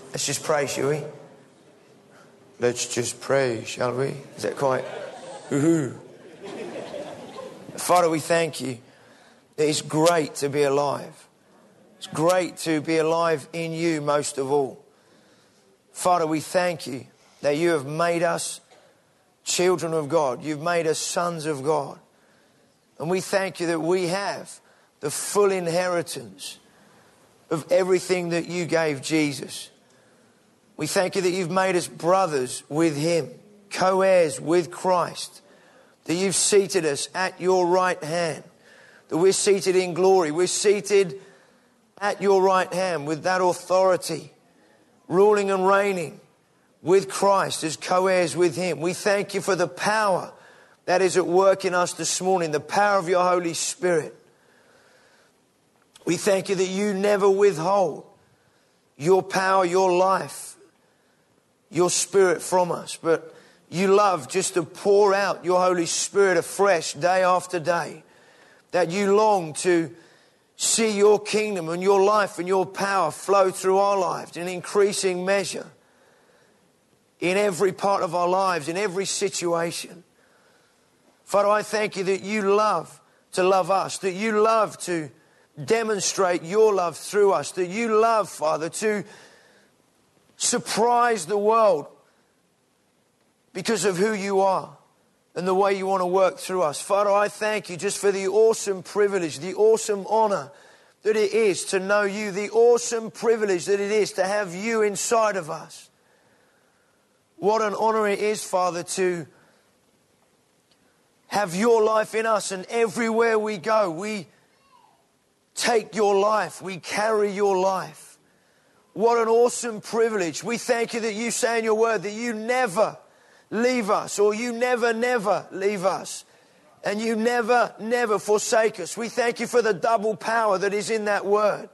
Let's just pray, shall we? Let's just pray, shall we? Is that quite? Woohoo. Father, we thank you. It's great to be alive. It's great to be alive in you most of all. Father, we thank you that you have made us children of God. You've made us sons of God. And we thank you that we have the full inheritance of everything that you gave Jesus. We thank you that you've made us brothers with him, co-heirs with Christ, that you've seated us at your right hand, that we're seated in glory. We're seated at your right hand with that authority, ruling and reigning with Christ as co-heirs with him. We thank you for the power that is at work in us this morning, the power of your Holy Spirit. We thank you that you never withhold your power, your life, your Spirit from us, but you love just to pour out your Holy Spirit afresh day after day, that you long to see your kingdom and your life and your power flow through our lives in increasing measure, in every part of our lives, in every situation. Father, I thank you that you love to love us, that you love to demonstrate your love through us, that you love, Father, to surprise the world because of who you are and the way you want to work through us. Father, I thank you just for the awesome privilege, the awesome honor that it is to know you, the awesome privilege that it is to have you inside of us. What an honor it is, Father, to have your life in us, and everywhere we go, we take your life, we carry your life. What an awesome privilege. We thank you that you say in your word that you never leave us, or you never leave us, and you never forsake us. We thank you for the double power that is in that word.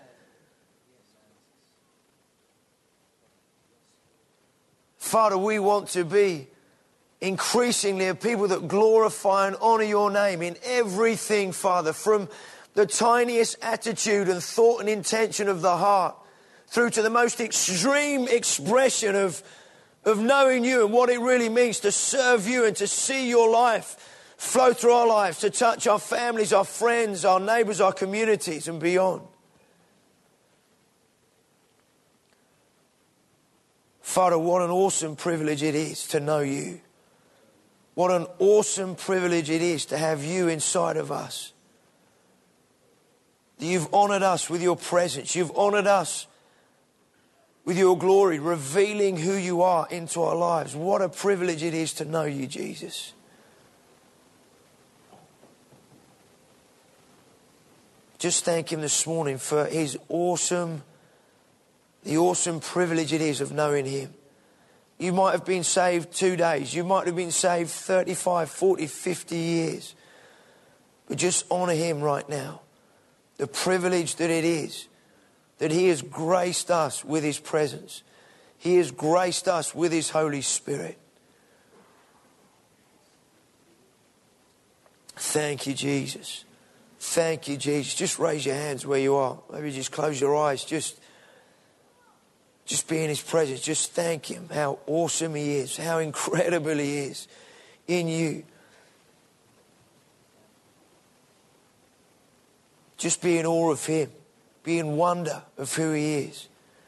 Father, we want to be increasingly a people that glorify and honor your name in everything, Father, from the tiniest attitude and thought and intention of the heart through to the most extreme expression of knowing you and what it really means to serve you and to see your life flow through our lives, to touch our families, our friends, our neighbors, our communities and beyond. Father, what an awesome privilege it is to know you. What an awesome privilege it is to have you inside of us. You've honored us with your presence. You've honored us with your glory, revealing who you are into our lives. What a privilege it is to know you, Jesus. Just thank him this morning for the awesome privilege it is of knowing him. You might have been saved 2 days. You might have been saved 35, 40, 50 years. But just honor him right now. The privilege that it is that he has graced us with his presence. He has graced us with his Holy Spirit. Thank you, Jesus. Thank you, Jesus. Just raise your hands where you are. Maybe just close your eyes. Just be in his presence. Just thank him how awesome he is, how incredible he is in you. Just be in awe of him. Be in wonder of who he is.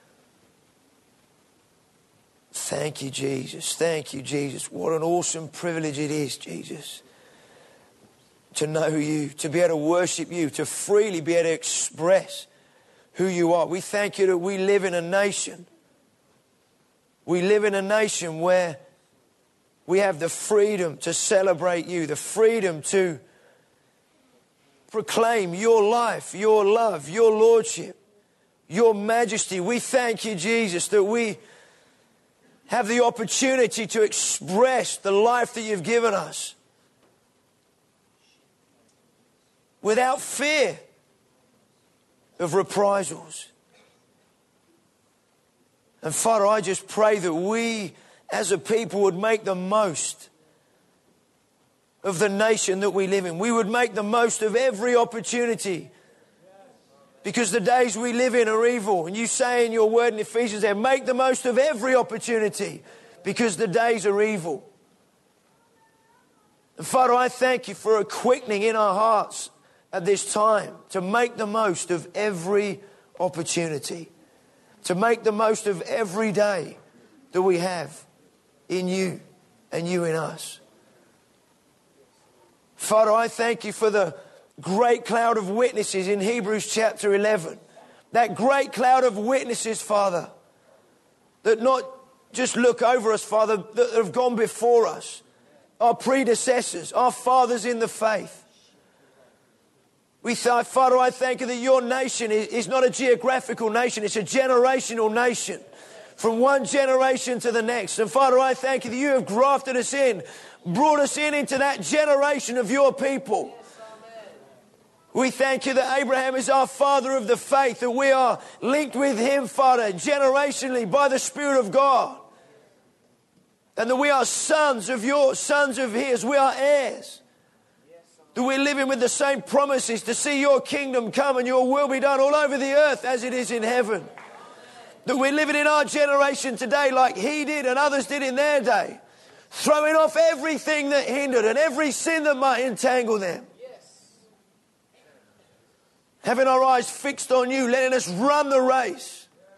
Thank you, Jesus. Thank you, Jesus. What an awesome privilege it is, Jesus, to know you, to be able to worship you, to freely be able to express who you are. We thank you that we live in a nation. We live in a nation where we have the freedom to celebrate you, the freedom to proclaim your life, your love, your lordship, your majesty. We thank you, Jesus, that we have the opportunity to express the life that you've given us without fear of reprisals. And Father, I just pray that we as a people would make the most of the nation that we live in. We would make the most of every opportunity Because the days we live in are evil. And you say in your word in Ephesians there, make the most of every opportunity because the days are evil. And Father, I thank you for a quickening in our hearts at this time to make the most of every opportunity, to make the most of every day that we have in you and you in us. Father, I thank you for the great cloud of witnesses in Hebrews chapter 11. That great cloud of witnesses, Father, that not just look over us, Father, that have gone before us. Our predecessors, our fathers in the faith. Father, I thank you that your nation is not a geographical nation, it's a generational nation. From one generation to the next. And Father, I thank you that you have grafted us in, brought us in into that generation of your people. We thank you that Abraham is our father of the faith, that we are linked with him, Father, generationally by the Spirit of God. And that we are sons of yours, sons of his, we are heirs. That we're living with the same promises to see your kingdom come and your will be done all over the earth as it is in heaven. That we're living in our generation today like he did and others did in their day. Throwing off everything that hindered and every sin that might entangle them. Having our eyes fixed on you, letting us run the race.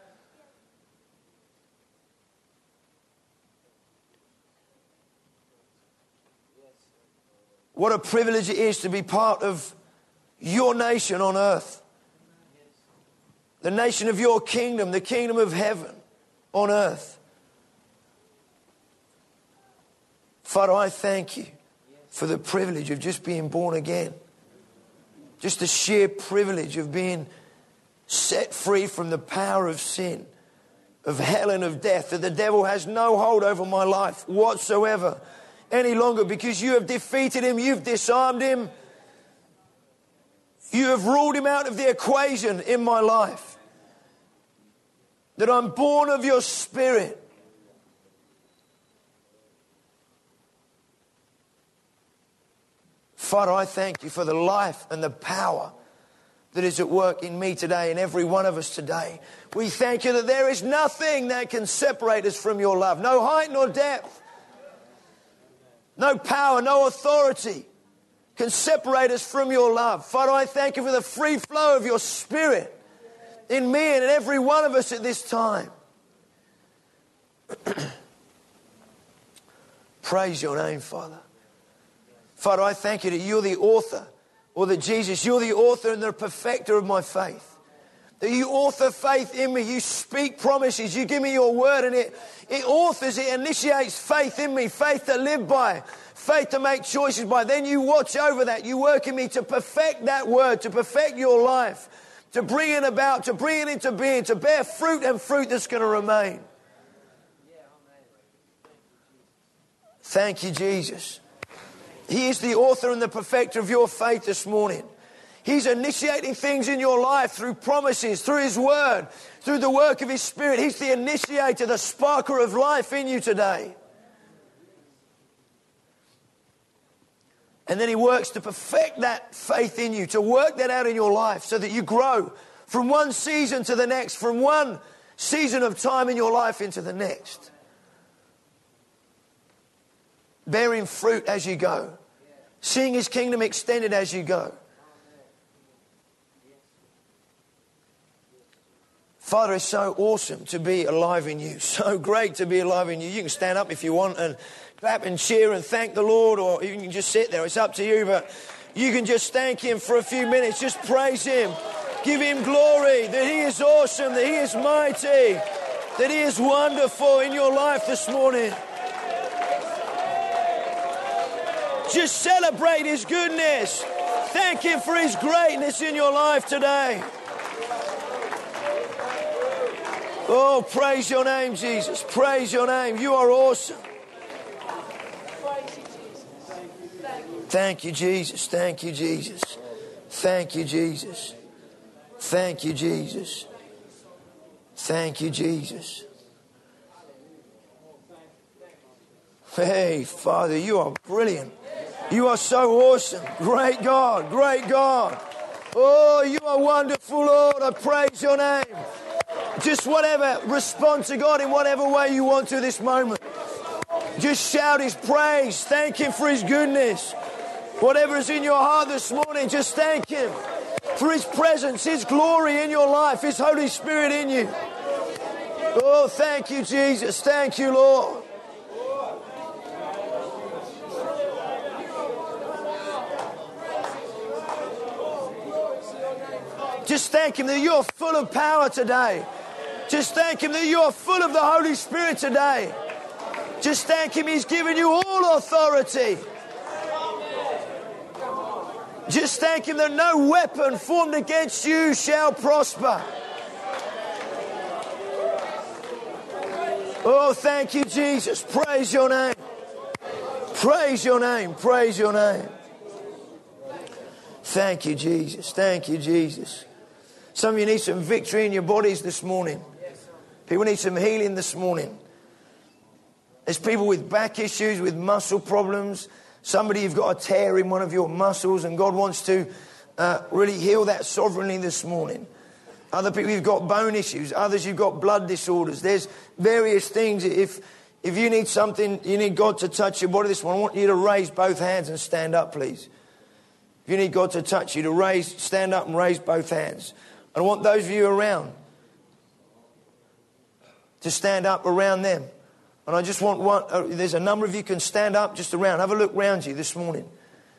What a privilege it is to be part of your nation on earth. The nation of your kingdom, the kingdom of heaven on earth. Father, I thank you for the privilege of just being born again. Just the sheer privilege of being set free from the power of sin, of hell and of death, that the devil has no hold over my life whatsoever any longer because you have defeated him, you've disarmed him, you have ruled him out of the equation in my life. That I'm born of your Spirit. Father, I thank you for the life and the power that is at work in me today and every one of us today. We thank you that there is nothing that can separate us from your love. No height nor depth. No power, no authority can separate us from your love. Father, I thank you for the free flow of your Spirit in me and in every one of us at this time. Praise your name, Father. Father, I thank you that you're the author, or that Jesus, you're the author and the perfecter of my faith. That you author faith in me, you speak promises, you give me your word and it authors, it initiates faith in me, faith to live by, faith to make choices by. Then you watch over that, you work in me to perfect that word, to perfect your life, to bring it about, to bring it into being, to bear fruit and fruit that's going to remain. Thank you, Jesus. He is the author and the perfecter of your faith this morning. He's initiating things in your life through promises, through his word, through the work of his Spirit. He's the initiator, the sparker of life in you today. And then he works to perfect that faith in you, to work that out in your life so that you grow from one season to the next, from one season of time in your life into the next. Bearing fruit as you go. Seeing his kingdom extended as you go. Father, it's so awesome to be alive in you. So great to be alive in you. You can stand up if you want and clap and cheer and thank the Lord, or you can just sit there. It's up to you, but you can just thank him for a few minutes. Just praise him. Give him glory that he is awesome, that he is mighty, that he is wonderful in your life this morning. Just celebrate his goodness. Thank him for his greatness in your life today. Oh, praise your name, Jesus. Praise your name. You are awesome. Thank you, Jesus. Thank you, Jesus. Thank you, Jesus. Thank you, Jesus. Thank you, Jesus. Hey, Father, you are brilliant. You are so awesome. Great God, great God. Oh, you are wonderful, Lord. I praise your name. Just whatever, respond to God in whatever way you want to this moment. Just shout his praise. Thank him for his goodness. Whatever is in your heart this morning, just thank him for his presence, his glory in your life, his Holy Spirit in you. Oh, thank you, Jesus. Thank you, Lord. Just thank him that you're full of power today. Just thank him that you're full of the Holy Spirit today. Just thank him he's given you all authority. Just thank him that no weapon formed against you shall prosper. Oh, thank you, Jesus. Praise your name. Praise your name. Praise your name. Thank you, Jesus. Thank you, Jesus. Some of you need some victory in your bodies this morning. People need some healing this morning. There's people with back issues, with muscle problems. Somebody, you've got a tear in one of your muscles and God wants to really heal that sovereignly this morning. Other people, you've got bone issues. Others, you've got blood disorders. There's various things. If you need something, you need God to touch your body this morning, I want you to raise both hands and stand up, please. If you need God to touch you, to stand up and raise both hands. I want those of you around to stand up around them. And I just want there's a number of you can stand up just around. Have a look around you this morning.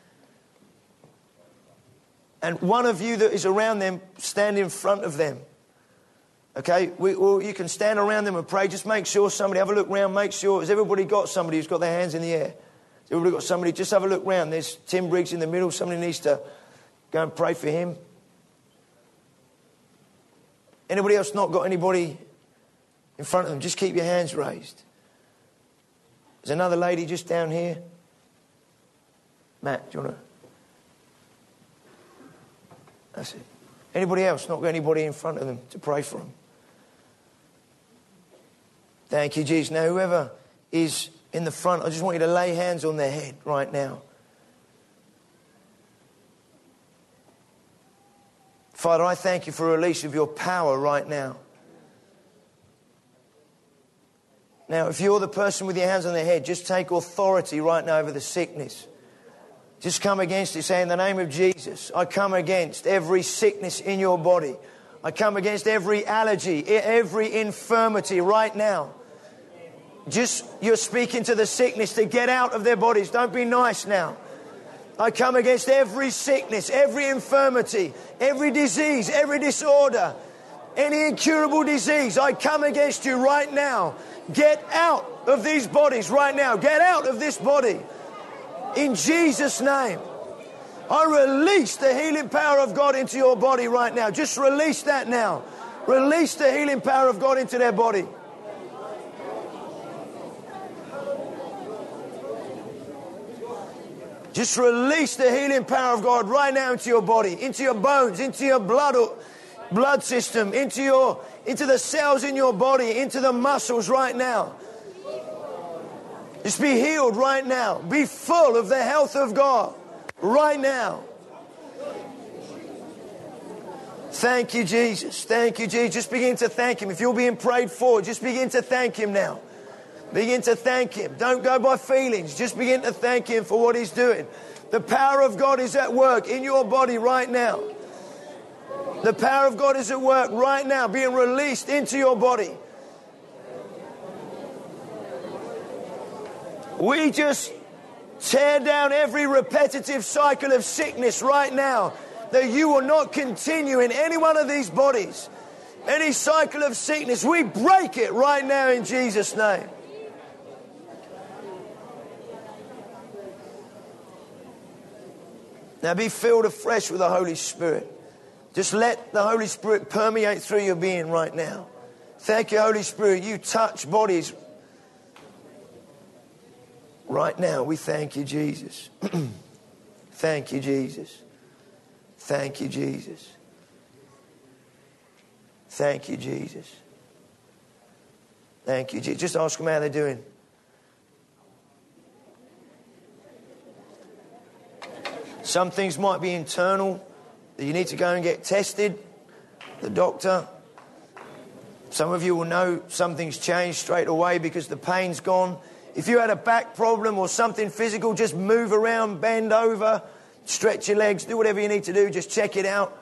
And one of you that is around them, stand in front of them. Okay? You can stand around them and pray. Just make sure somebody, have a look around, make sure. Has everybody got somebody who's got their hands in the air? Has everybody got somebody? Just have a look around. There's Tim Briggs in the middle. Somebody needs to go and pray for him. Anybody else not got anybody in front of them? Just keep your hands raised. There's another lady just down here. Matt, do you want to? That's it. Anybody else not got anybody in front of them to pray for them? Thank you, Jesus. Now, whoever is in the front, I just want you to lay hands on their head right now. Father, I thank you for a release of your power right now. Now, if you're the person with your hands on their head, just take authority right now over the sickness. Just come against it. Say, in the name of Jesus, I come against every sickness in your body. I come against every allergy, every infirmity right now. Just, you're speaking to the sickness to get out of their bodies. Don't be nice now. I come against every sickness, every infirmity, every disease, every disorder, any incurable disease. I come against you right now. Get out of these bodies right now. Get out of this body. In Jesus' name. I release the healing power of God into your body right now. Just release that now. Release the healing power of God into their body. Just release the healing power of God right now into your body, into your bones, into your blood system, into the cells in your body, into the muscles right now. Just be healed right now. Be full of the health of God right now. Thank you, Jesus. Thank you, Jesus. Just begin to thank him. If you're being prayed for, just begin to thank him now. Begin to thank him. Don't go by feelings. Just begin to thank him for what he's doing. The power of God is at work in your body right now. The power of God is at work right now, being released into your body. We just tear down every repetitive cycle of sickness right now, that you will not continue in any one of these bodies. Any cycle of sickness, we break it right now in Jesus' name. Now be filled afresh with the Holy Spirit. Just let the Holy Spirit permeate through your being right now. Thank you, Holy Spirit. You touch bodies right now. We thank you, Jesus. Thank you, Jesus. Thank you, Jesus. Thank you, Jesus. Thank you, Jesus. Just ask them how they're doing. Some things might be internal. that you need to go and get tested, the doctor. Some of you will know something's changed straight away because the pain's gone. If you had a back problem or something physical, just move around, bend over, stretch your legs, do whatever you need to do, just check it out.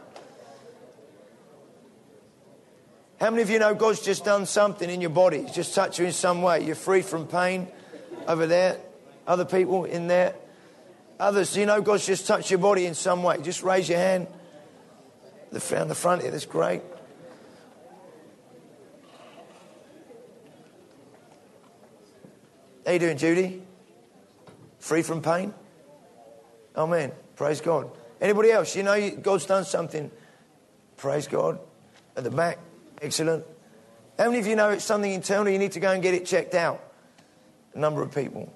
How many of you know God's just done something in your body? He's just touched you in some way. You're free from pain over there. Other people in there. Others, you know God's just touched your body in some way. Just raise your hand. Down the front here, that's great. How you doing, Judy? Free from pain? Amen. Praise God. Anybody else? You know God's done something. Praise God. At the back. Excellent. How many of you know it's something internal you need to go and get it checked out? A number of people.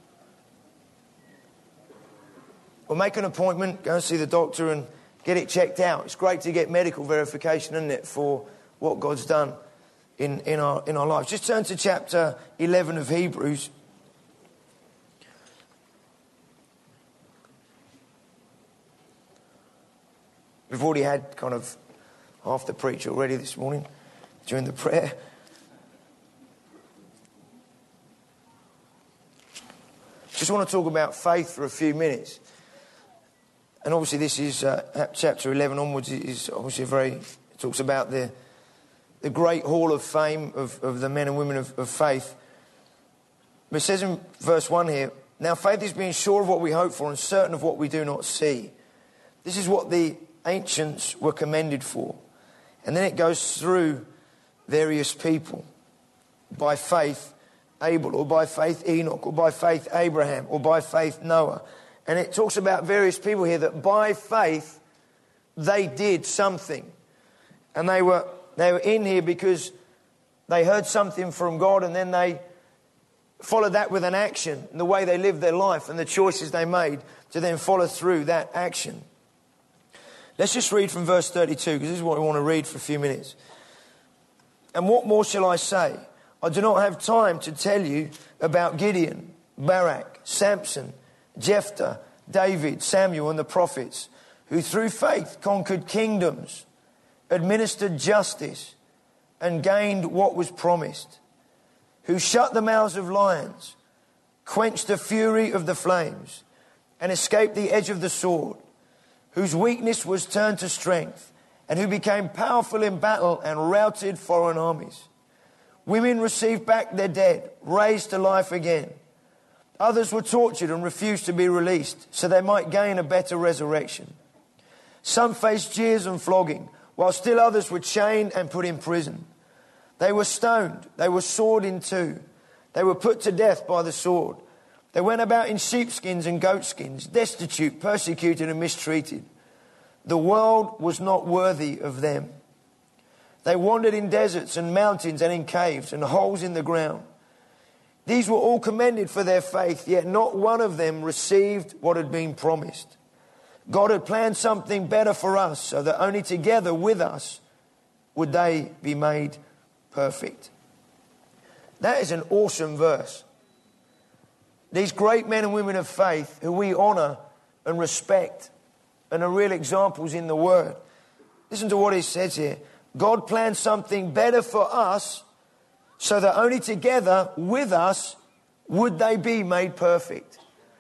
Well, make an appointment, go and see the doctor and get it checked out. It's great to get medical verification, isn't it, for what God's done in our lives. Just turn to chapter 11 of Hebrews. We've already had kind of half the preach already this morning during the prayer. Just want to talk about faith for a few minutes. And obviously this is chapter 11 onwards is obviously it talks about the great hall of fame of the men and women of faith. But it says in verse 1 here, now faith is being sure of what we hope for and certain of what we do not see. This is what the ancients were commended for. And then it goes through various people. By faith Abel, or by faith Enoch, or by faith Abraham, or by faith Noah. And it talks about various people here that by faith they did something. And they were in here because they heard something from God and then they followed that with an action, the way they lived their life and the choices they made to then follow through that action. Let's just read from verse 32 because this is what we want to read for a few minutes. And what more shall I say? I do not have time to tell you about Gideon, Barak, Samson, Jephthah, David, Samuel and the prophets, who through faith conquered kingdoms, administered justice and gained what was promised, who shut the mouths of lions, quenched the fury of the flames and escaped the edge of the sword, whose weakness was turned to strength and who became powerful in battle and routed foreign armies. Women received back their dead, raised to life again. Others were tortured and refused to be released so they might gain a better resurrection. Some faced jeers and flogging, while still others were chained and put in prison. They were stoned, they were sawed in two. They were put to death by the sword. They went about in sheepskins and goatskins, destitute, persecuted and mistreated. The world was not worthy of them. They wandered in deserts and mountains and in caves and holes in the ground. These were all commended for their faith, yet not one of them received what had been promised. God had planned something better for us, so that only together with us would they be made perfect. That is an awesome verse. These great men and women of faith who we honour and respect and are real examples in the Word. Listen to what it says here. God planned something better for us so that only together with us would they be made perfect.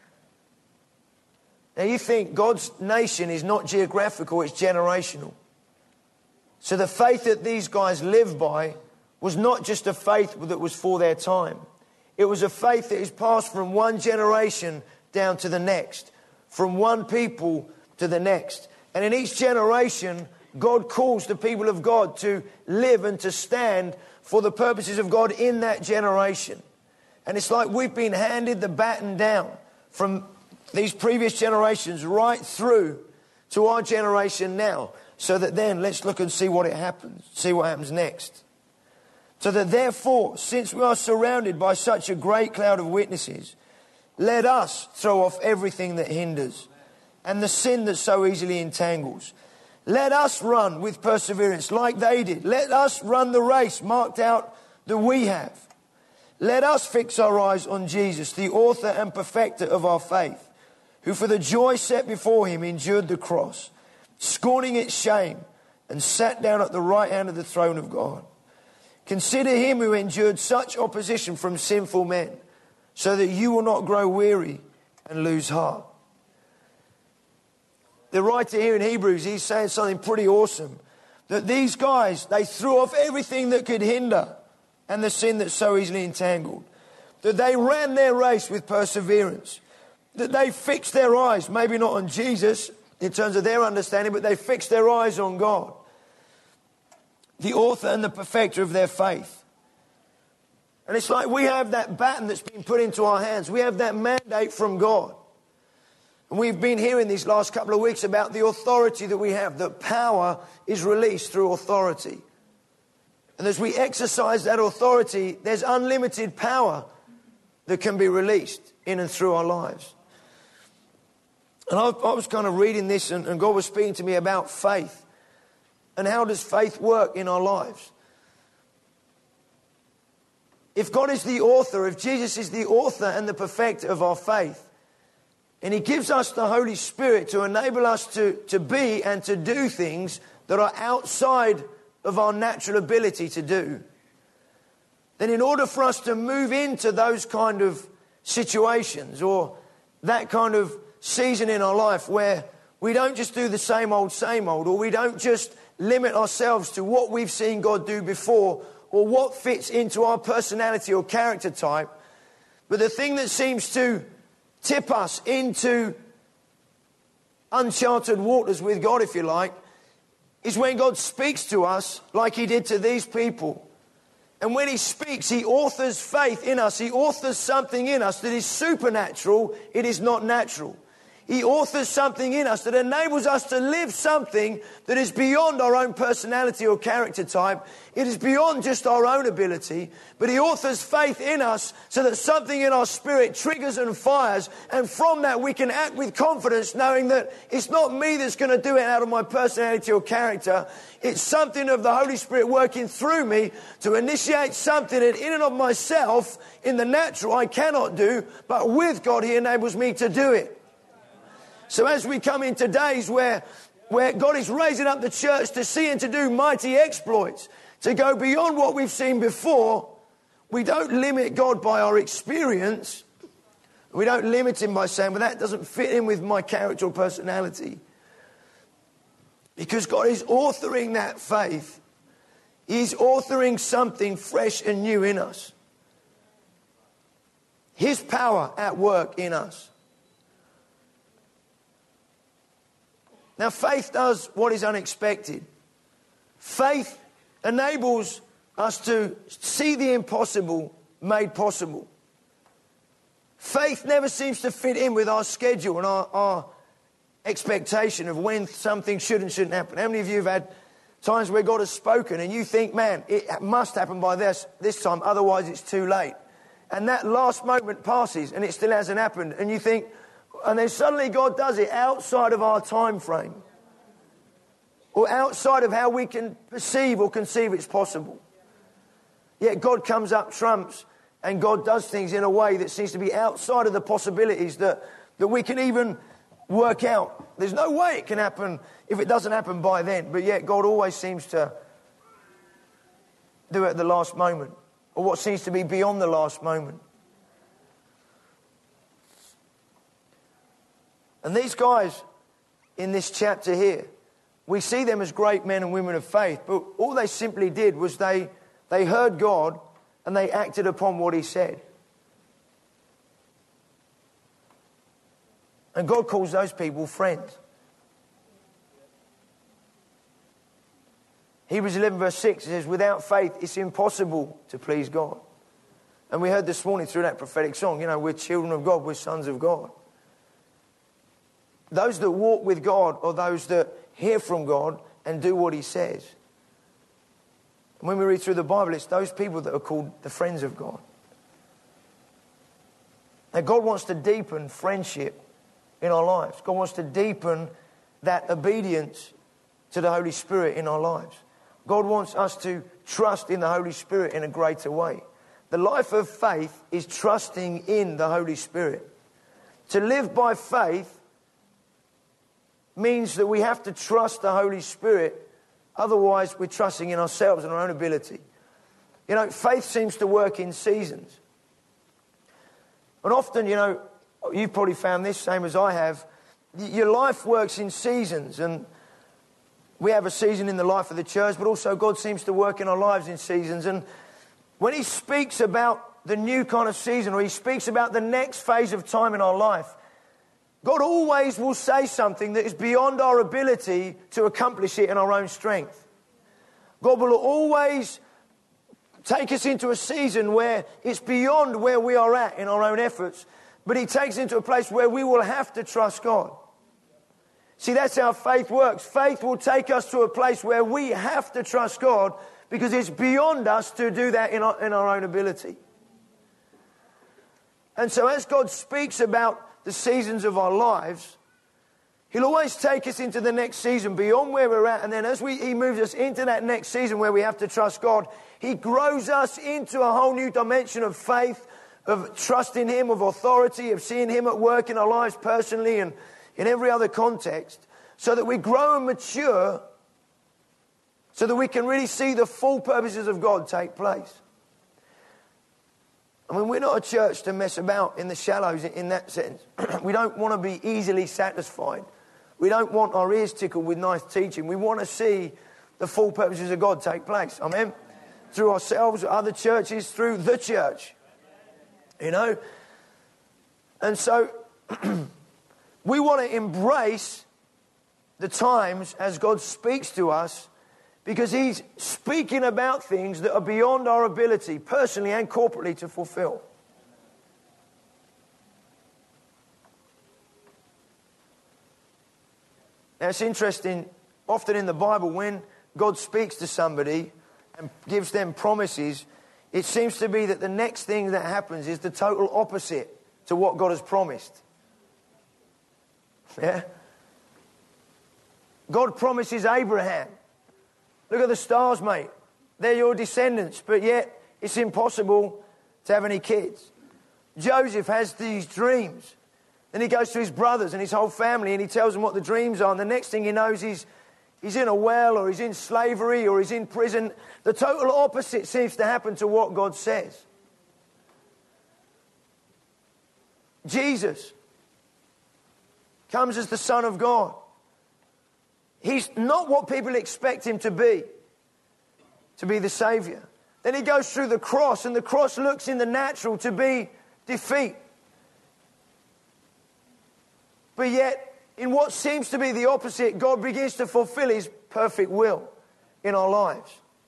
Now you think God's nation is not geographical, it's generational. So the faith that these guys lived by was not just a faith that was for their time. It was a faith that is passed from one generation down to the next, from one people to the next. And in each generation, God calls the people of God to live and to stand for the purposes of God in that generation. And it's like we've been handed the baton down from these previous generations right through to our generation now. So that then let's look and see what happens next. So that therefore, since we are surrounded by such a great cloud of witnesses, let us throw off everything that hinders and the sin that so easily entangles. Let us run with perseverance like they did. Let us run the race marked out that we have. Let us fix our eyes on Jesus, the author and perfecter of our faith, who for the joy set before him endured the cross, scorning its shame, and sat down at the right hand of the throne of God. Consider him who endured such opposition from sinful men, so that you will not grow weary and lose heart. The writer here in Hebrews, he's saying something pretty awesome. That these guys, they threw off everything that could hinder and the sin that so easily entangled. That they ran their race with perseverance. That they fixed their eyes, maybe not on Jesus in terms of their understanding, but they fixed their eyes on God, the author and the perfecter of their faith. And it's like we have that baton that's been put into our hands. We have that mandate from God. And we've been hearing these last couple of weeks about the authority that we have, that power is released through authority. And as we exercise that authority, there's unlimited power that can be released in and through our lives. And I was kind of reading this, and God was speaking to me about faith. And how does faith work in our lives? If God is the author, if Jesus is the author and the perfecter of our faith, and he gives us the Holy Spirit to enable us to be and to do things that are outside of our natural ability to do, then in order for us to move into those kind of situations or that kind of season in our life where we don't just do the same old, or we don't just limit ourselves to what we've seen God do before or what fits into our personality or character type, but the thing that seems to tip us into uncharted waters with God, if you like, is when God speaks to us like he did to these people. And when he speaks, he authors faith in us. He authors something in us that is supernatural. It is not natural. He authors something in us that enables us to live something that is beyond our own personality or character type. It is beyond just our own ability. But he authors faith in us so that something in our spirit triggers and fires. And from that we can act with confidence, knowing that it's not me that's going to do it out of my personality or character. It's something of the Holy Spirit working through me to initiate something that in and of myself, in the natural, I cannot do. But with God, he enables me to do it. So as we come into days where God is raising up the church to see and to do mighty exploits, to go beyond what we've seen before, we don't limit God by our experience. We don't limit him by saying, well, that doesn't fit in with my character or personality. Because God is authoring that faith. He's authoring something fresh and new in us. His power at work in us. Now, faith does what is unexpected. Faith enables us to see the impossible made possible. Faith never seems to fit in with our schedule and our expectation of when something should and shouldn't happen. How many of you have had times where God has spoken and you think, man, it must happen by this time, otherwise it's too late. And that last moment passes and it still hasn't happened. And you think, and then suddenly God does it outside of our time frame. Or outside of how we can perceive or conceive it's possible. Yet God comes up trumps and God does things in a way that seems to be outside of the possibilities that we can even work out. There's no way it can happen if it doesn't happen by then. But yet God always seems to do it at the last moment. Or what seems to be beyond the last moment. And these guys in this chapter here, we see them as great men and women of faith, but all they simply did was they heard God and they acted upon what he said. And God calls those people friends. Hebrews 11 verse 6 says, without faith it's impossible to please God. And we heard this morning through that prophetic song, we're children of God, we're sons of God. Those that walk with God are those that hear from God and do what he says. And when we read through the Bible, it's those people that are called the friends of God. Now, God wants to deepen friendship in our lives. God wants to deepen that obedience to the Holy Spirit in our lives. God wants us to trust in the Holy Spirit in a greater way. The life of faith is trusting in the Holy Spirit. To live by faith means that we have to trust the Holy Spirit. Otherwise, we're trusting in ourselves and our own ability. You know, faith seems to work in seasons. And often, you know, you've probably found this, same as I have, your life works in seasons. And we have a season in the life of the church, but also God seems to work in our lives in seasons. And when he speaks about the new kind of season, or he speaks about the next phase of time in our life, God always will say something that is beyond our ability to accomplish it in our own strength. God will always take us into a season where it's beyond where we are at in our own efforts, but he takes us into a place where we will have to trust God. See, that's how faith works. Faith will take us to a place where we have to trust God because it's beyond us to do that in our own ability. And so as God speaks about the seasons of our lives, he'll always take us into the next season beyond where we're at. And then as he moves us into that next season where we have to trust God, he grows us into a whole new dimension of faith, of trusting him, of authority, of seeing him at work in our lives personally and in every other context, so that we grow and mature, so that we can really see the full purposes of God take place. I mean, we're not a church to mess about in the shallows in that sense. We don't want to be easily satisfied. We don't want our ears tickled with nice teaching. We want to see the full purposes of God take place. Amen? Through ourselves, other churches, through the church. You know? And so we want to embrace the times as God speaks to us, because he's speaking about things that are beyond our ability, personally and corporately, to fulfill. Now it's interesting, often in the Bible, when God speaks to somebody and gives them promises, it seems to be that the next thing that happens is the total opposite to what God has promised. Yeah? God promises Abraham, look at the stars, mate. They're your descendants, but yet it's impossible to have any kids. Joseph has these dreams. Then he goes to his brothers and his whole family and he tells them what the dreams are. And the next thing he knows, he's in a well, or he's in slavery, or he's in prison. The total opposite seems to happen to what God says. Jesus comes as the Son of God. He's not what people expect him to be the Savior. Then he goes through the cross, and the cross looks in the natural to be defeat. But yet, in what seems to be the opposite, God begins to fulfill his perfect will in our lives.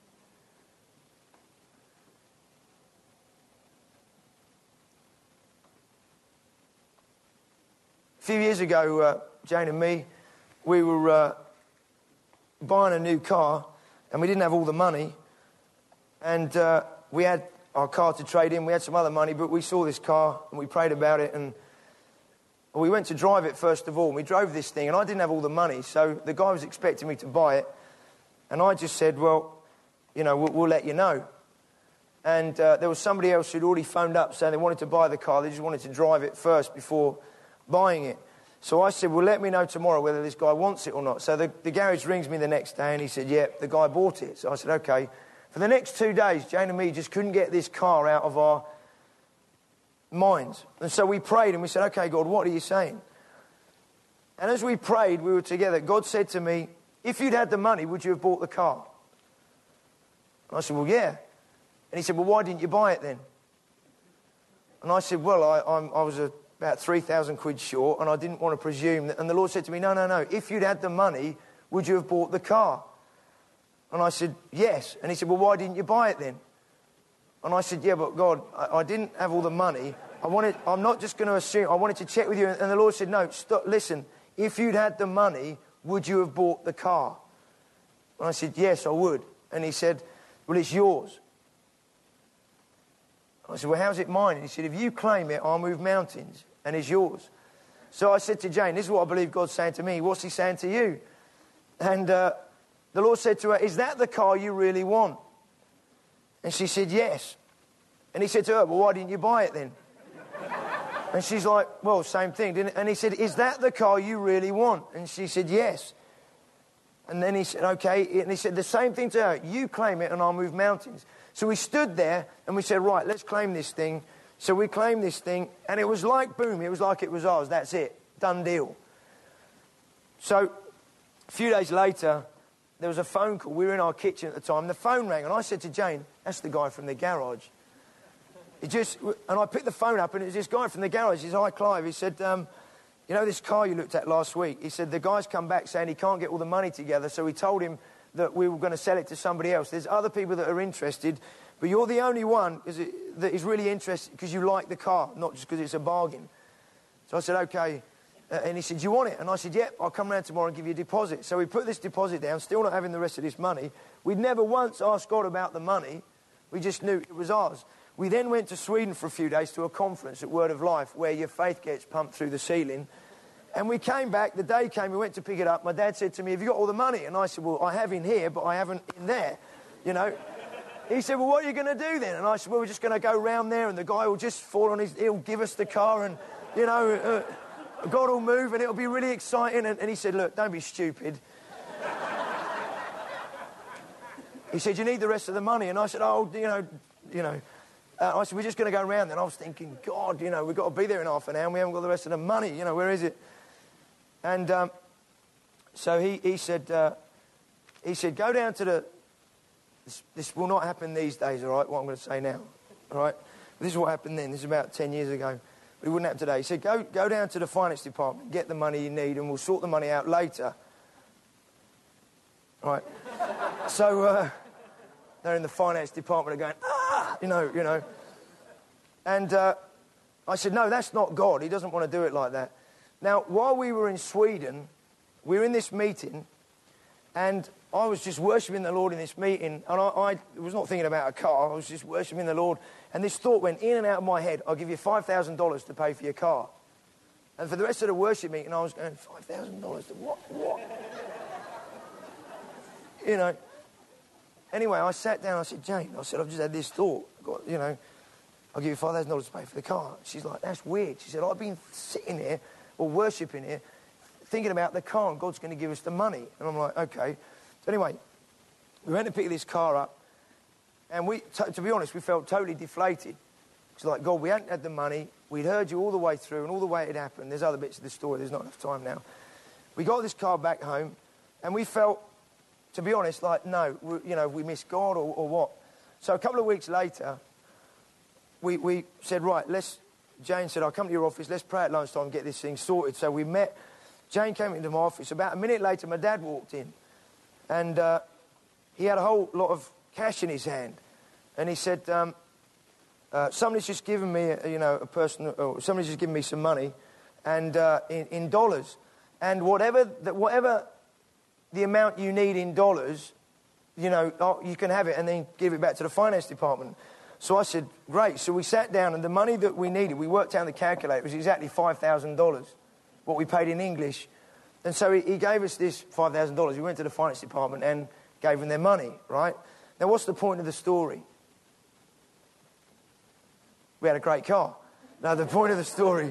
A few years ago, Jane and me, we were buying a new car, and we didn't have all the money. And we had our car to trade in. We had some other money, but we saw this car, and we prayed about it, and we went to drive it first of all. We drove this thing, and I didn't have all the money, so the guy was expecting me to buy it. And I just said, well, you know, we'll let you know. And there was somebody else who'd already phoned up saying they wanted to buy the car. They just wanted to drive it first before buying it. So I said, well, let me know tomorrow whether this guy wants it or not. So the garage rings me the next day, and he said, yeah, the guy bought it. So I said, okay. For the next 2 days, Jane and me just couldn't get this car out of our minds. And so we prayed, and we said, okay, God, what are you saying? And as we prayed, we were together. God said to me, if you'd had the money, would you have bought the car? And I said, well, yeah. And he said, well, why didn't you buy it then? And I said, well, I was about 3,000 quid short, and I didn't want to presume that. And the Lord said to me, no. If you'd had the money, would you have bought the car? And I said, yes. And he said, well, why didn't you buy it then? And I said, yeah, but God, I didn't have all the money. I'm not just going to assume. I wanted to check with you. And the Lord said, no, stop, listen. If you'd had the money, would you have bought the car? And I said, yes, I would. And he said, well, it's yours. I said, well, how's it mine? And he said, if you claim it, I'll move mountains, and it's yours. So I said to Jane, this is what I believe God's saying to me. What's he saying to you? And the Lord said to her, is that the car you really want? And she said, yes. And he said to her, well, why didn't you buy it then? And she's like, well, same thing, didn't it? And he said, is that the car you really want? And she said, yes. And then he said, okay. And he said the same thing to her. You claim it and I'll move mountains. So we stood there and we said, right, let's claim this thing. So we claimed this thing and it was like, boom, it was like it was ours. That's it. Done deal. So a few days later, there was a phone call. We were in our kitchen at the time. The phone rang and I said to Jane, that's the guy from the garage. And I picked the phone up and it was this guy from the garage. He said, hi, Clive. He said, you know this car you looked at last week? He said, the guy's come back saying he can't get all the money together, so we told him that we were going to sell it to somebody else. There's other people that are interested, but you're the only one that is really interested because you like the car, not just because it's a bargain. So I said, okay. And he said, do you want it? And I said, yeah, I'll come around tomorrow and give you a deposit. So we put this deposit down, still not having the rest of this money. We'd never once asked God about the money. We just knew it was ours. We then went to Sweden for a few days to a conference at Word of Life where your faith gets pumped through the ceiling. And we came back, the day came, we went to pick it up. My dad said to me, have you got all the money? And I said, well, I have in here, but I haven't in there, you know. He said, well, what are you going to do then? And I said, well, we're just going to go round there and the guy will just fall on he'll give us the car and, you know, God will move and it'll be really exciting. And he said, look, don't be stupid. He said, you need the rest of the money. And I said, oh, you know. I said, we're just going to go around. And I was thinking, God, you know, we've got to be there in half an hour and we haven't got the rest of the money. You know, where is it? And so he said, go down to this will not happen these days, all right, what I'm going to say now, all right? This is what happened then. This is about 10 years ago. But it wouldn't happen today. He said, go down to the finance department, get the money you need, and we'll sort the money out later. All right? So they're in the finance department going, you know. And I said, no, that's not God. He doesn't want to do it like that. Now, while we were in Sweden, we were in this meeting, and I was just worshipping the Lord in this meeting, and I was not thinking about a car. I was just worshipping the Lord, and this thought went in and out of my head. I'll give you $5,000 to pay for your car. And for the rest of the worship meeting, I was going, $5,000 to what? You know. Anyway, I sat down, I said, Jane, I said, I've just had this thought. You know, I'll give you $5,000 to pay for the car. She's like, that's weird. She said, I've been sitting here, or worshipping here, thinking about the car, and God's going to give us the money. And I'm like, okay. So anyway, we went to pick this car up, and to be honest, we felt totally deflated. It's like, God, we hadn't had the money. We'd heard you all the way through, and all the way it had happened. There's other bits of the story. There's not enough time now. We got this car back home, and we felt, to be honest, like, no, we missed God or what. So a couple of weeks later, we said, right, Jane said, I'll come to your office, let's pray at lunchtime and get this thing sorted. So we met. Jane came into my office. About a minute later, my dad walked in. And he had a whole lot of cash in his hand. And he said, somebody's just given me, somebody's just given me some money and in dollars. And whatever the amount you need in dollars, you can have it and then give it back to the finance department. So I said, great. So we sat down, and the money that we needed, we worked out the calculator, it was exactly $5,000, what we paid in English. And so he gave us this $5,000. We went to the finance department and gave them their money, right? Now, what's the point of the story? We had a great car. Now, the point of the story,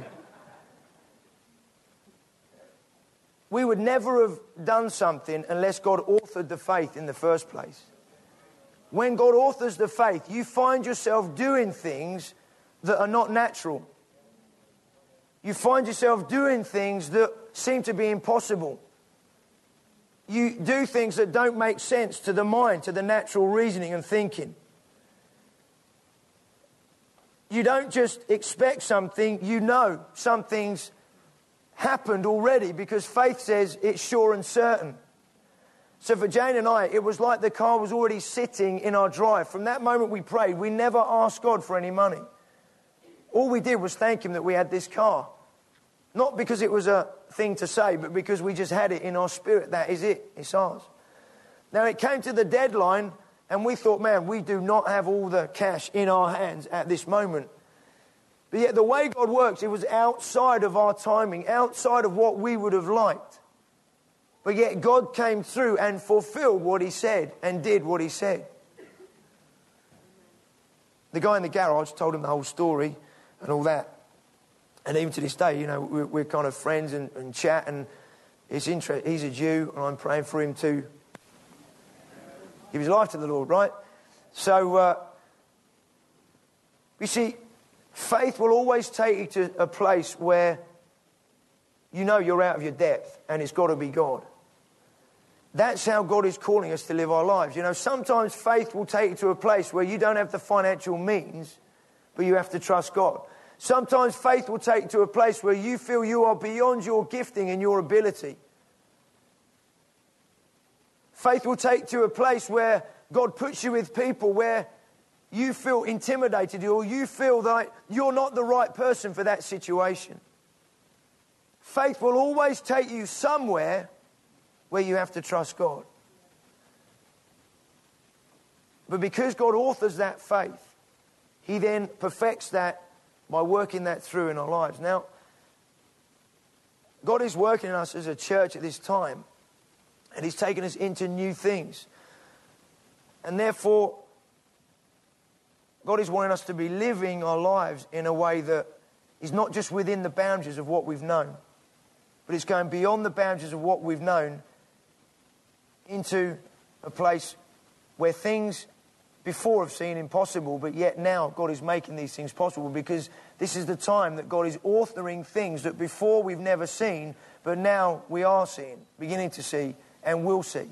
we would never have done something unless God authored the faith in the first place. When God authors the faith, you find yourself doing things that are not natural. You find yourself doing things that seem to be impossible. You do things that don't make sense to the mind, to the natural reasoning and thinking. You don't just expect something, you know something's happened already because faith says it's sure and certain. So for Jane and I, it was like the car was already sitting in our drive. From that moment we prayed, we never asked God for any money. All we did was thank Him that we had this car. Not because it was a thing to say, but because we just had it in our spirit. That is it. It's ours. Now it came to the deadline, and we thought, man, we do not have all the cash in our hands at this moment. But yet the way God works, it was outside of our timing, outside of what we would have liked. But yet God came through and fulfilled what He said and did what He said. The guy in the garage told him the whole story and all that. And even to this day, you know, we're kind of friends and chat, and he's a Jew, and I'm praying for him to give his life to the Lord, right? So, you see, faith will always take you to a place where you know you're out of your depth, and it's got to be God. That's how God is calling us to live our lives. You know, sometimes faith will take you to a place where you don't have the financial means, but you have to trust God. Sometimes faith will take you to a place where you feel you are beyond your gifting and your ability. Faith will take you to a place where God puts you with people where you feel intimidated or you feel that you're not the right person for that situation. Faith will always take you somewhere where you have to trust God. But because God authors that faith, He then perfects that by working that through in our lives. Now, God is working in us as a church at this time, and He's taken us into new things. And therefore, God is wanting us to be living our lives in a way that is not just within the boundaries of what we've known, but it's going beyond the boundaries of what we've known into a place where things before have seemed impossible, but yet now God is making these things possible, because this is the time that God is authoring things that before we've never seen, but now we are seeing, beginning to see, and will see.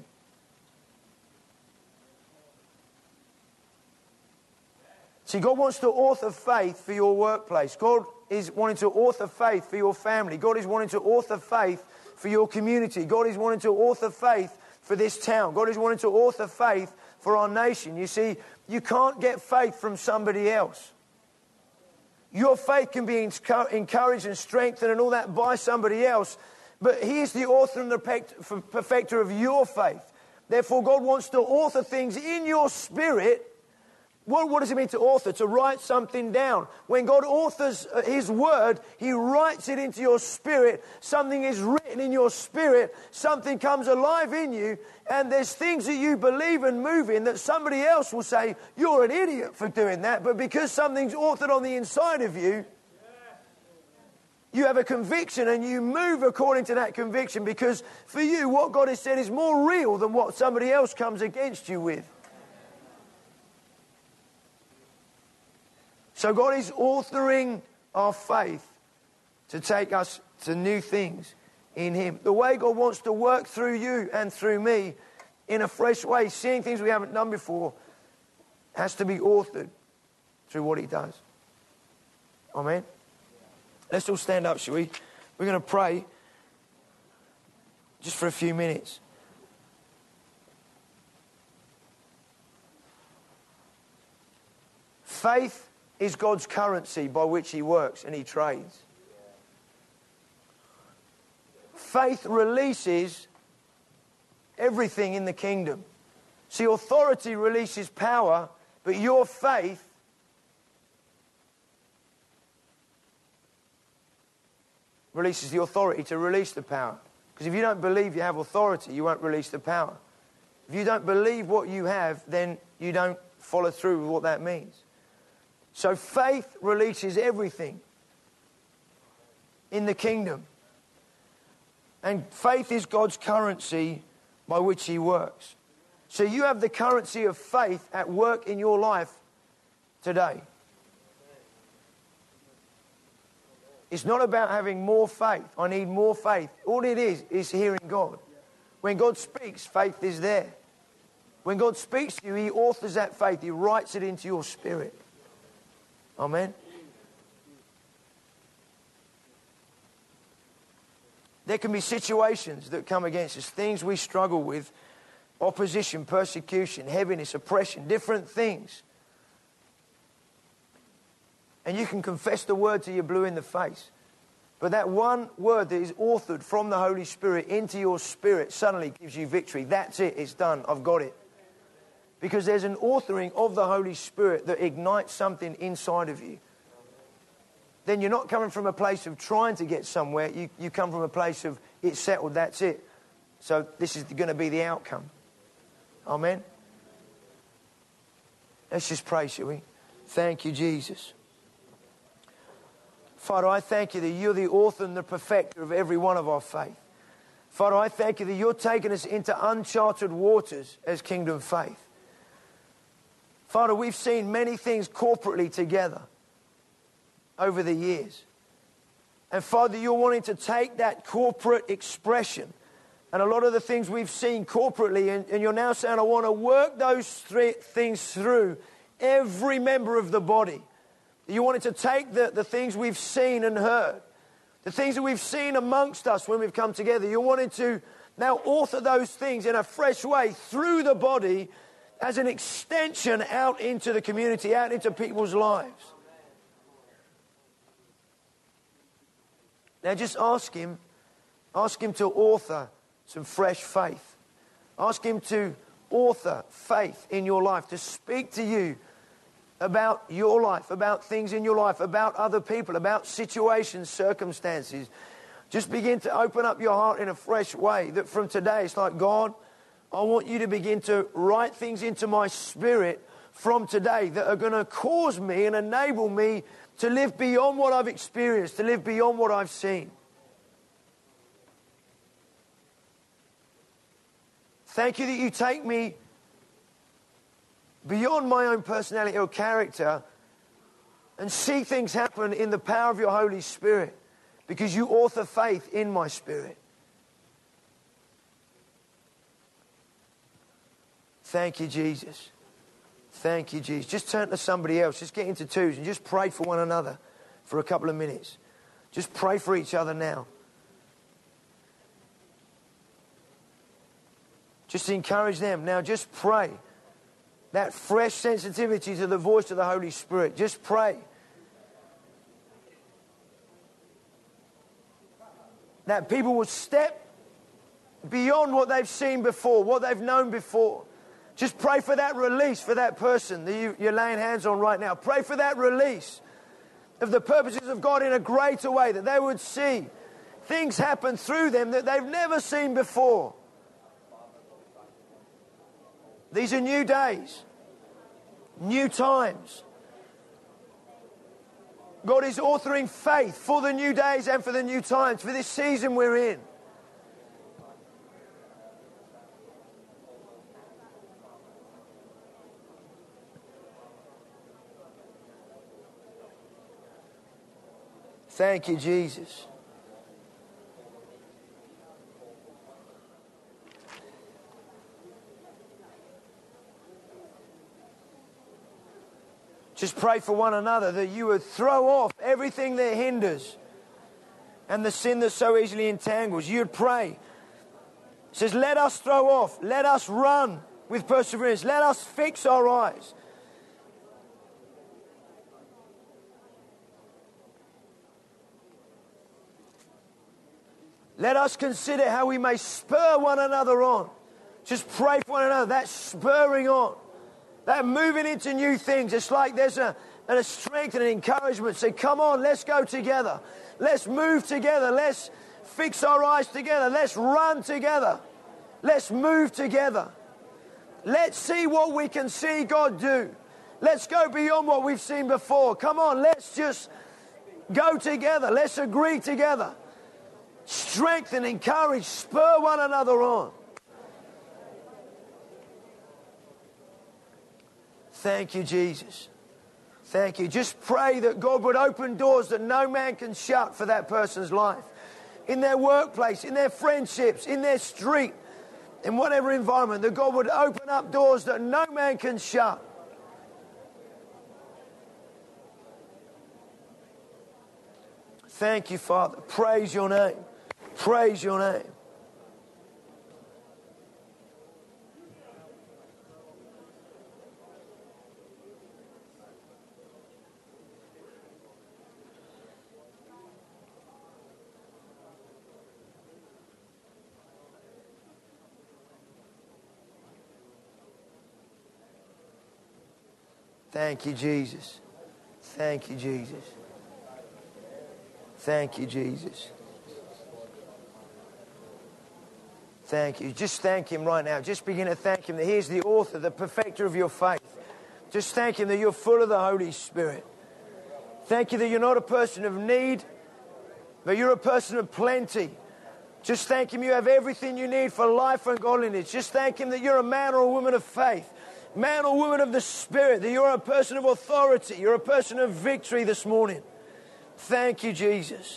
See, God wants to author faith for your workplace. God is wanting to author faith for your family. God is wanting to author faith for your community. God is wanting to author faith for this town. God is wanting to author faith for our nation. You see, you can't get faith from somebody else. Your faith can be encouraged and strengthened and all that by somebody else, but He is the author and the perfecter of your faith. Therefore, God wants to author things in your spirit. What does it mean to author? To write something down. When God authors His word, He writes it into your spirit. Something is written in your spirit. Something comes alive in you. And there's things that you believe and move in that somebody else will say, you're an idiot for doing that. But because something's authored on the inside of you, you have a conviction and you move according to that conviction, because for you, what God has said is more real than what somebody else comes against you with. So God is authoring our faith to take us to new things in Him. The way God wants to work through you and through me in a fresh way, seeing things we haven't done before, has to be authored through what He does. Amen. Let's all stand up, shall we? We're going to pray just for a few minutes. Faith is God's currency by which He works and He trades. Faith releases everything in the kingdom. See, authority releases power, but your faith releases the authority to release the power. Because if you don't believe you have authority, you won't release the power. If you don't believe what you have, then you don't follow through with what that means. So faith releases everything in the kingdom. And faith is God's currency by which He works. So you have the currency of faith at work in your life today. It's not about having more faith. I need more faith. All it is hearing God. When God speaks, faith is there. When God speaks to you, He authors that faith. He writes it into your spirit. Amen. There can be situations that come against us, things we struggle with, opposition, persecution, heaviness, oppression, different things. And you can confess the word till you're blue in the face. But that one word that is authored from the Holy Spirit into your spirit suddenly gives you victory. That's it. It's done. I've got it. Because there's an authoring of the Holy Spirit that ignites something inside of you. Then you're not coming from a place of trying to get somewhere. You come from a place of, it's settled, that's it. So this is going to be the outcome. Amen. Let's just pray, shall we? Thank you, Jesus. Father, I thank you that you're the author and the perfecter of every one of our faith. Father, I thank you that you're taking us into uncharted waters as Kingdom Faith. Father, we've seen many things corporately together over the years. And Father, you're wanting to take that corporate expression and a lot of the things we've seen corporately, and you're now saying, I want to work those things through every member of the body. You wanted to take the things we've seen and heard, the things that we've seen amongst us when we've come together. You wanted to now author those things in a fresh way through the body as an extension out into the community, out into people's lives. Now just ask him to author some fresh faith. Ask him to author faith in your life, to speak to you about your life, about things in your life, about other people, about situations, circumstances. Just begin to open up your heart in a fresh way, that from today it's like, God, I want you to begin to write things into my spirit from today that are going to cause me and enable me to live beyond what I've experienced, to live beyond what I've seen. Thank you that you take me beyond my own personality or character and see things happen in the power of your Holy Spirit, because you author faith in my spirit. Thank you, Jesus. Thank you, Jesus. Just turn to somebody else. Just get into twos and just pray for one another for a couple of minutes. Just pray for each other now. Just encourage them. Now just pray. That fresh sensitivity to the voice of the Holy Spirit. Just pray. That people will step beyond what they've seen before, what they've known before. Just pray for that release for that person that you're laying hands on right now. Pray for that release of the purposes of God in a greater way, that they would see things happen through them that they've never seen before. These are new days, new times. God is authoring faith for the new days and for the new times, for this season we're in. Thank you, Jesus. Just pray for one another that you would throw off everything that hinders and the sin that so easily entangles. You'd pray. It says, let us throw off, let us run with perseverance, let us fix our eyes. Let us consider how we may spur one another on. Just pray for one another, that spurring on. That moving into new things. It's like there's a strength and an encouragement. Say, come on, let's go together. Let's move together. Let's fix our eyes together. Let's run together. Let's move together. Let's see what we can see God do. Let's go beyond what we've seen before. Come on, let's just go together. Let's agree together. Strengthen, encourage, spur one another on. Thank you, Jesus. Thank you. Just pray that God would open doors that no man can shut for that person's life. In their workplace, in their friendships, in their street, in whatever environment, that God would open up doors that no man can shut. Thank you, Father. Praise your name. Praise your name. Thank you, Jesus. Thank you, Jesus. Thank you, Jesus. Thank you. Just thank him right now. Just begin to thank him that he is the author, the perfecter of your faith. Just thank him that you're full of the Holy Spirit. Thank you that you're not a person of need, but you're a person of plenty. Just thank Him you have everything you need for life and godliness. Just thank Him that you're a man or a woman of faith, man or woman of the Spirit, that you're a person of authority, you're a person of victory this morning. Thank you, Jesus.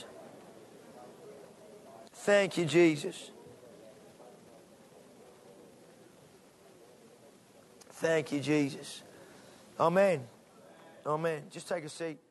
Thank you, Jesus. Thank you, Jesus. Amen. Amen. Just take a seat.